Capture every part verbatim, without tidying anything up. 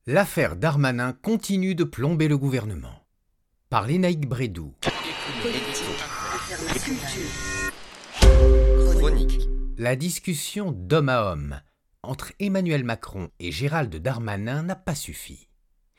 L'affaire Darmanin continue de plomber le gouvernement. Par Lénaïque Brédoux. Chronique. La discussion d'homme à homme entre Emmanuel Macron et Gérald Darmanin n'a pas suffi.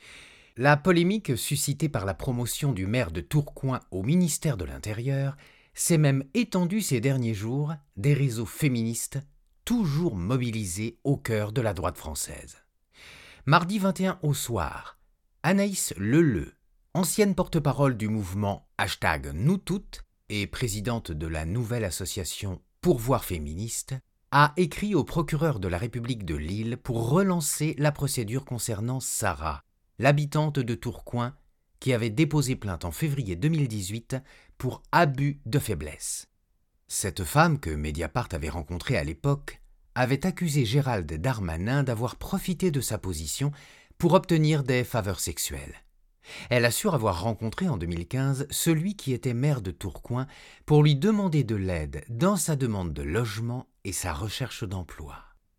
La polémique suscitée par la promotion du maire de Tourcoing au ministère de l'Intérieur s'est même étendue ces derniers jours des réseaux féministes toujours mobilisés au cœur de la droite française. Mardi vingt et un au soir, Anaïs Leleu, ancienne porte-parole du mouvement hashtag Nous Toutes et présidente de la nouvelle association Pourvoir féministe, a écrit au procureur de la République de Lille pour relancer la procédure concernant Sarah, l'habitante de Tourcoing, qui avait déposé plainte en février deux mille dix-huit pour abus de faiblesse. Cette femme, que Mediapart avait rencontrée à l'époque, avait accusé Gérald Darmanin d'avoir profité de sa position pour obtenir des faveurs sexuelles. Elle assure avoir rencontré en deux mille quinze celui qui était maire de Tourcoing pour lui demander de l'aide dans sa demande de logement et sa recherche d'emploi.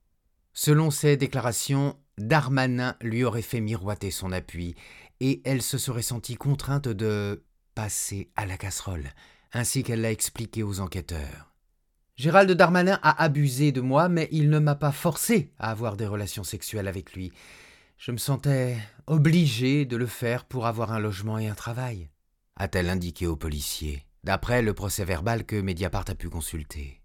Selon ses déclarations, Darmanin lui aurait fait miroiter son appui et elle se serait sentie contrainte de passer à la casserole, ainsi qu'elle l'a expliqué aux enquêteurs. Gérald Darmanin a abusé de moi, mais il ne m'a pas forcé à avoir des relations sexuelles avec lui. Je me sentais obligé de le faire pour avoir un logement et un travail, a-t-elle indiqué aux policiers, d'après le procès-verbal que Mediapart a pu consulter.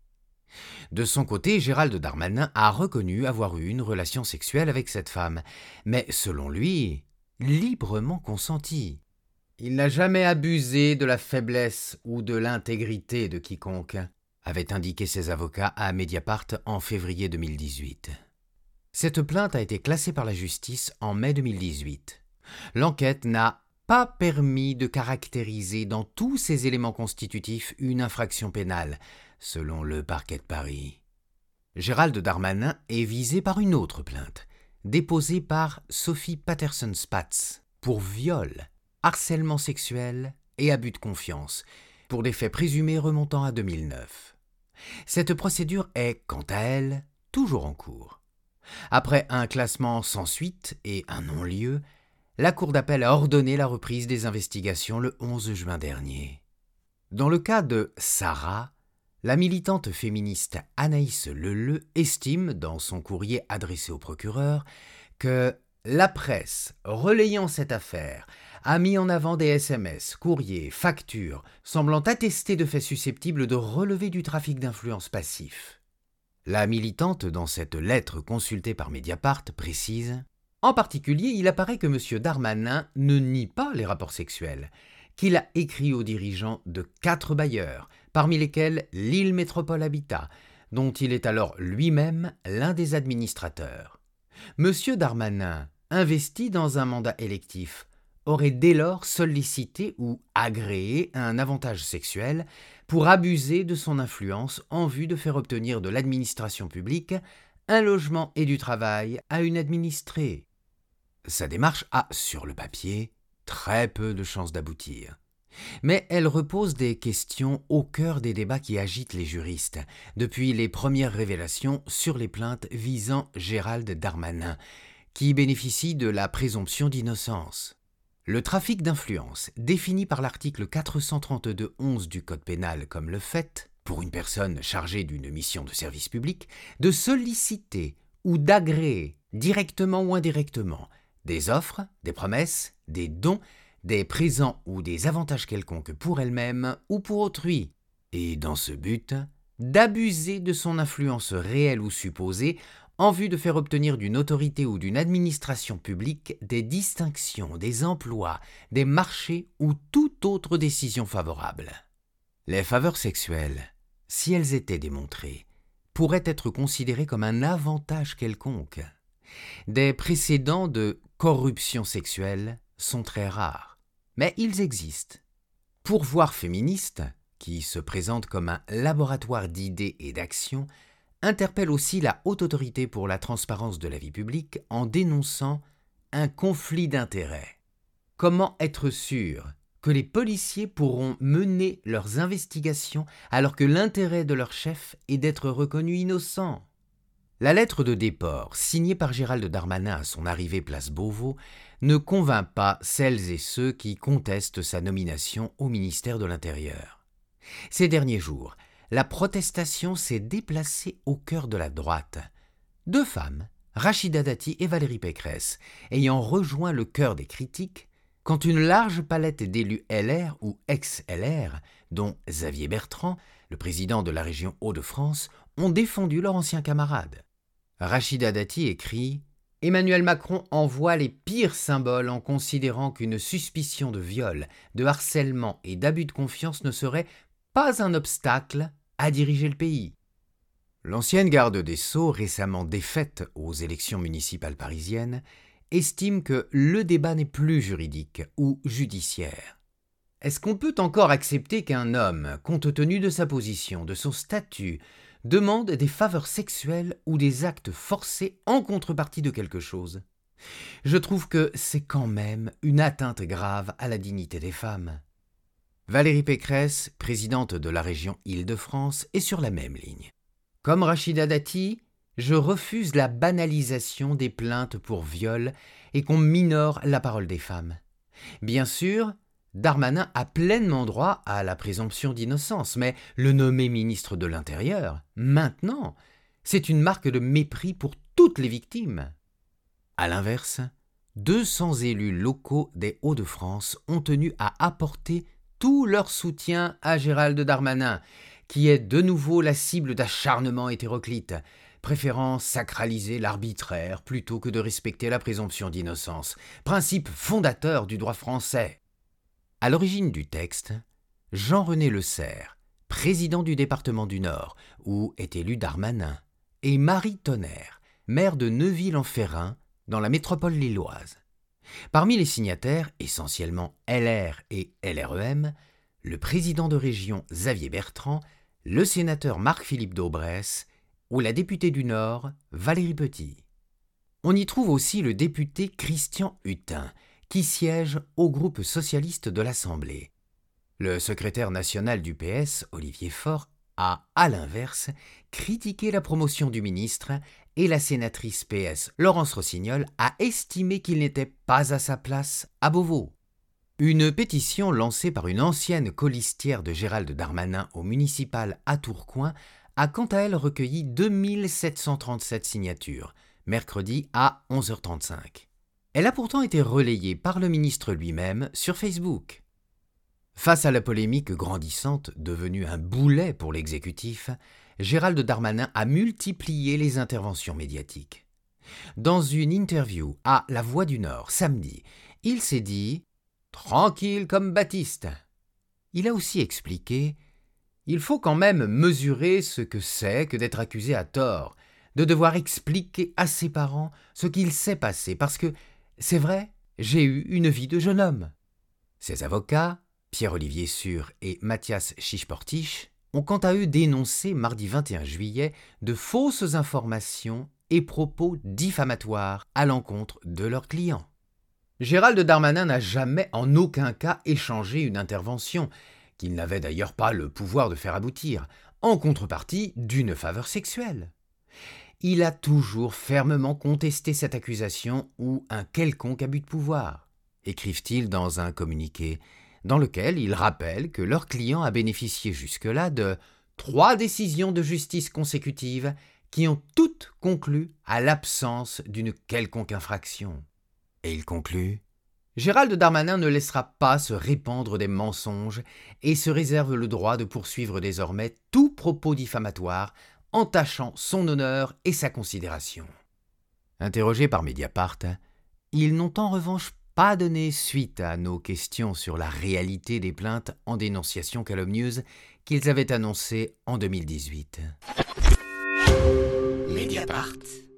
De son côté, Gérald Darmanin a reconnu avoir eu une relation sexuelle avec cette femme, mais selon lui, librement consentie. Il n'a jamais abusé de la faiblesse ou de l'intégrité de quiconque, avaient indiqué ses avocats à Mediapart en février deux mille dix-huit. Cette plainte a été classée par la justice en mai deux mille dix-huit. L'enquête n'a pas permis de caractériser dans tous ses éléments constitutifs une infraction pénale, selon le parquet de Paris. Gérald Darmanin est visé par une autre plainte, déposée par Sophie Patterson-Spatz, pour viol, harcèlement sexuel et abus de confiance, pour des faits présumés remontant à deux mille neuf. Cette procédure est, quant à elle, toujours en cours. Après un classement sans suite et un non-lieu, la Cour d'appel a ordonné la reprise des investigations le onze juin dernier. Dans le cas de Sarah, la militante féministe Anaïs Leleu estime, dans son courrier adressé au procureur, que la presse, relayant cette affaire, a mis en avant des S M S, courriers, factures, semblant attester de faits susceptibles de relever du trafic d'influence passif. La militante, dans cette lettre consultée par Mediapart, précise « En particulier, il apparaît que M. Darmanin ne nie pas les rapports sexuels, qu'il a écrit aux dirigeants de quatre bailleurs, parmi lesquels Lille Métropole Habitat, dont il est alors lui-même l'un des administrateurs. M. Darmanin, investi dans un mandat électif, aurait dès lors sollicité ou agréé un avantage sexuel pour abuser de son influence en vue de faire obtenir de l'administration publique un logement et du travail à une administrée. Sa démarche a, sur le papier, très peu de chances d'aboutir. Mais elle repose des questions au cœur des débats qui agitent les juristes, depuis les premières révélations sur les plaintes visant Gérald Darmanin, qui bénéficie de la présomption d'innocence. Le trafic d'influence, défini par l'article quatre cent trente-deux onze du Code pénal comme le fait, pour une personne chargée d'une mission de service public, de solliciter ou d'agréer, directement ou indirectement, des offres, des promesses, des dons, des présents ou des avantages quelconques pour elle-même ou pour autrui, et dans ce but, d'abuser de son influence réelle ou supposée en vue de faire obtenir d'une autorité ou d'une administration publique des distinctions, des emplois, des marchés ou toute autre décision favorable. Les faveurs sexuelles, si elles étaient démontrées, pourraient être considérées comme un avantage quelconque. Des précédents de corruption sexuelle sont très rares, mais ils existent. Pourvoir féministe, qui se présente comme un laboratoire d'idées et d'actions, interpelle aussi la Haute Autorité pour la transparence de la vie publique en dénonçant un conflit d'intérêts. Comment être sûr que les policiers pourront mener leurs investigations alors que l'intérêt de leur chef est d'être reconnu innocent? La lettre de déport, signée par Gérald Darmanin à son arrivée place Beauvau, ne convainc pas celles et ceux qui contestent sa nomination au ministère de l'Intérieur. Ces derniers jours, la protestation s'est déplacée au cœur de la droite. Deux femmes, Rachida Dati et Valérie Pécresse, ayant rejoint le cœur des critiques, quand une large palette d'élus L R ou ex-L R, dont Xavier Bertrand, le président de la région Hauts-de-France, ont défendu leur ancien camarade. Rachida Dati écrit « Emmanuel Macron envoie les pires symboles en considérant qu'une suspicion de viol, de harcèlement et d'abus de confiance ne serait pas un obstacle à diriger le pays. » L'ancienne garde des Sceaux, récemment défaite aux élections municipales parisiennes, estime que le débat n'est plus juridique ou judiciaire. Est-ce qu'on peut encore accepter qu'un homme, compte tenu de sa position, de son statut, demande des faveurs sexuelles ou des actes forcés en contrepartie de quelque chose? Je trouve que c'est quand même une atteinte grave à la dignité des femmes. Valérie Pécresse, présidente de la région Île-de-France, est sur la même ligne. Comme Rachida Dati, je refuse la banalisation des plaintes pour viol et qu'on minore la parole des femmes. Bien sûr, Darmanin a pleinement droit à la présomption d'innocence, mais le nommer ministre de l'Intérieur, maintenant, c'est une marque de mépris pour toutes les victimes. À l'inverse, deux cents élus locaux des Hauts-de-France ont tenu à apporter tout leur soutien à Gérald Darmanin, qui est de nouveau la cible d'acharnements hétéroclites, préférant sacraliser l'arbitraire plutôt que de respecter la présomption d'innocence, principe fondateur du droit français. À l'origine du texte, Jean-René Le Serre, président du département du Nord, où est élu Darmanin, et Marie Tonnerre, maire de Neuville-en-Ferrain, dans la métropole lilloise. Parmi les signataires, essentiellement L R et L R E M, le président de région Xavier Bertrand, le sénateur Marc-Philippe Daubresse ou la députée du Nord Valérie Petit. On y trouve aussi le député Christian Hutin, qui siège au groupe socialiste de l'Assemblée. Le secrétaire national du P S, Olivier Faure, a, à l'inverse, critiqué la promotion du ministre et la sénatrice P S Laurence Rossignol a estimé qu'il n'était pas à sa place à Beauvau. Une pétition lancée par une ancienne colistière de Gérald Darmanin au municipal à Tourcoing a quant à elle recueilli deux mille sept cent trente-sept signatures, mercredi à onze heures trente-cinq. Elle a pourtant été relayée par le ministre lui-même sur Facebook. Face à la polémique grandissante, devenue un boulet pour l'exécutif, Gérald Darmanin a multiplié les interventions médiatiques. Dans une interview à La Voix du Nord samedi, il s'est dit « tranquille comme Baptiste ». Il a aussi expliqué « il faut quand même mesurer ce que c'est que d'être accusé à tort, de devoir expliquer à ses parents ce qu'il s'est passé, parce que, c'est vrai, j'ai eu une vie de jeune homme ». Ses avocats, Pierre-Olivier Sûr et Mathias Chichportiche, ont quant à eux dénoncé mardi vingt et un juillet de fausses informations et propos diffamatoires à l'encontre de leurs clients. Gérald Darmanin n'a jamais en aucun cas échangé une intervention, qu'il n'avait d'ailleurs pas le pouvoir de faire aboutir, en contrepartie d'une faveur sexuelle. Il a toujours fermement contesté cette accusation ou un quelconque abus de pouvoir, écrivent-ils dans un communiqué, dans lequel ils rappellent que leur client a bénéficié jusque-là de trois décisions de justice consécutives qui ont toutes conclu à l'absence d'une quelconque infraction. Et il conclut « Gérald Darmanin ne laissera pas se répandre des mensonges et se réserve le droit de poursuivre désormais tout propos diffamatoire entachant son honneur et sa considération. » Interrogés par Mediapart, ils n'ont en revanche pas donné suite à nos questions sur la réalité des plaintes en dénonciation calomnieuse qu'ils avaient annoncées en deux mille dix-huit. Mediapart.